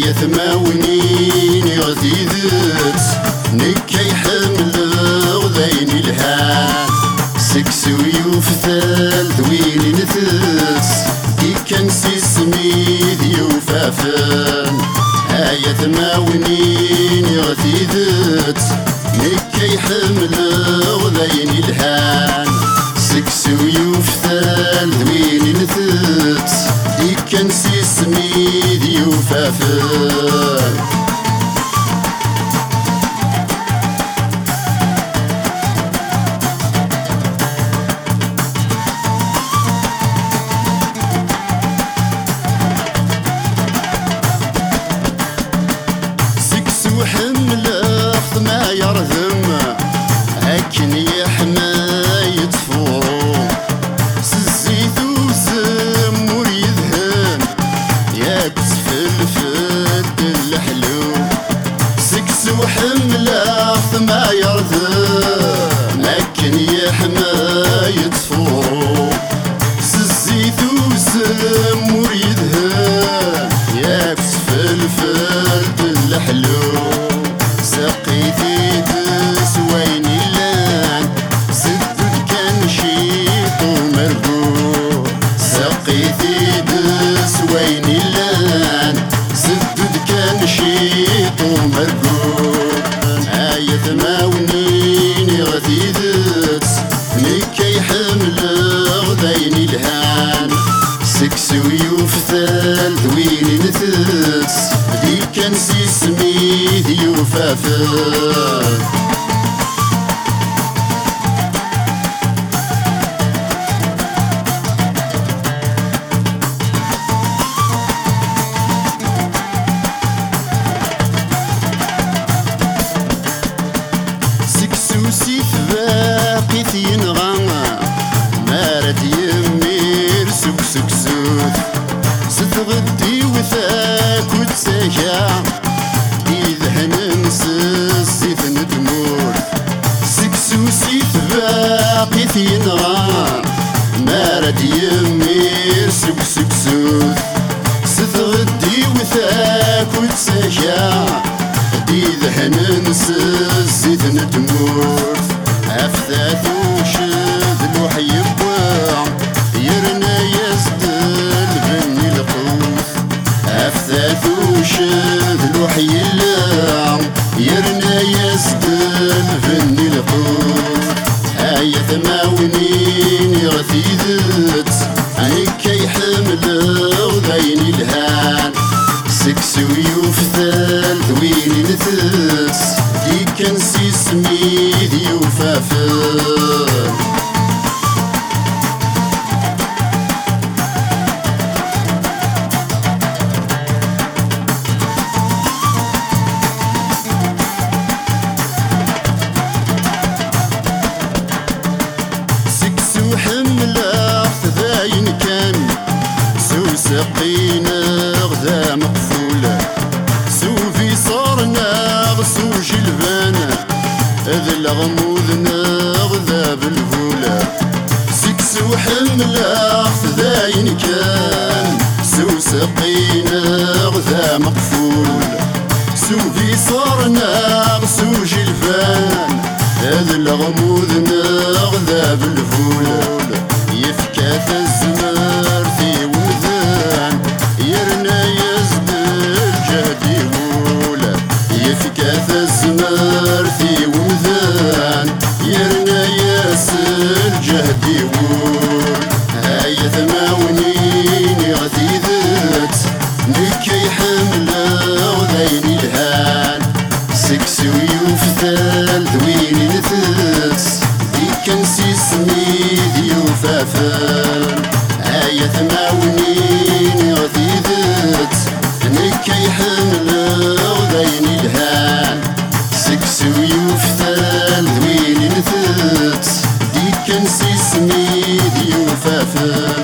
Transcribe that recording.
هيا ثماونين غثيذت نكي حمل غذين الهان سكسو يوفثال ذوين نثس دي كان سميد يوفافن هيا ثماونين غثيذت نكي حمل غذين الهان سكسو يوفثال ذوين نثس دي كان سميد يوفافن وحمل اخذ ما يرذم هكن يحمى يطفو سزيت وزم ويذهن يابس فلفل الحلو سكس وحمل اخذ ما يرذم هكن يحمى يطفو سزيت وزم ويذهن يابس فلفل الحلو سقيتي تسويني لان سدد كان شيط ومرقو سقيتي تسويني لان سدد كان شيط ومرقو هاي ثماونين غثيذت نكي حمل غذيني الهان سكس ويوفثال ذويني نثس دي كان سميد يوفافن سكس وسيف باقي ينغنى مارد يمير سوك سوك سوك ستغدي وثاك وتسايا يذهن نسيت ندمور سكس وسيف باقي ينغى مارد يمير سوك سوك سوك ستغدي وثاك وتسايا يذهن نسيت ندمور أفثاث وشذ الوحي يبوع يرنا يزدل بني القوث أفثاث وشذ الوحي اللام يرنا يزدل بني القوث هيا ثماونين غثيذت هيكي حمل غذيني الهان سكس ويوفثال ذويني نثس دي كان سميد يوفافن سكس وحمل اخذ ذاين كان سو سقينا غذا مقفولة سو في صارنا غسو جلبانا هذا الغموذ ناغذا بالفولة سكس وحمل اخذ ذاين كان سو سقينا غذا مقفول سو في صارنا غسو جلبان هذا الغموذ ناغذا بالفولة يفكاث الزمار في وذان يرنا يزدل جهدي ولا يفكاث الزمار في وذان يرنا ياسل جهدي ولا هاي ثماونين غثيذت نكي حمل غذيني الهان سكس ويوفثال ذويني نثس دي كان سميد يوفافن هاي ثماونين غثيذت نكي حمل غذيني الهان سكس ويوفثال ذويني نثس دي كان سميد يوفافن